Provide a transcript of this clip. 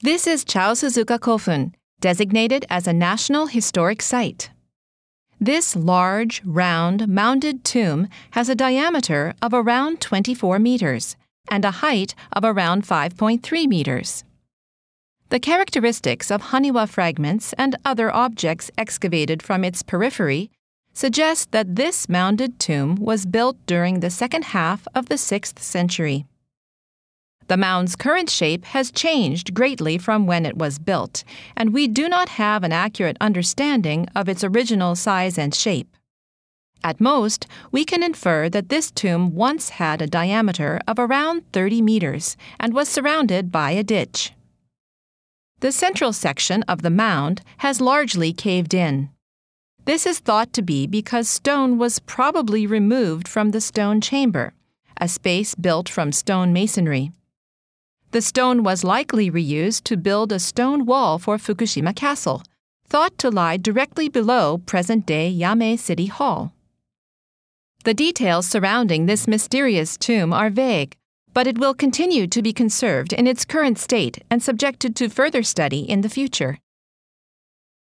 This is Chaosuzuka Kofun, designated as a National Historic Site. This large, round, mounded tomb has a diameter of around 24 meters and a height of around 5.3 meters. The characteristics of Haniwa fragments and other objects excavated from its periphery suggest that this mounded tomb was built during the second half of the 6th century. The mound's current shape has changed greatly from when it was built, and we do not have an accurate understanding of its original size and shape. At most, we can infer that this tomb once had a diameter of around 30 meters and was surrounded by a ditch. The central section of the mound has largely caved in. This is thought to be because stone was probably removed from the stone chamber, a space built from stone masonry. The stone was likely reused to build a stone wall for Fukushima Castle, thought to lie directly below present-day Yame City Hall. The details surrounding this mysterious tomb are vague, but it will continue to be conserved in its current state and subjected to further study in the future.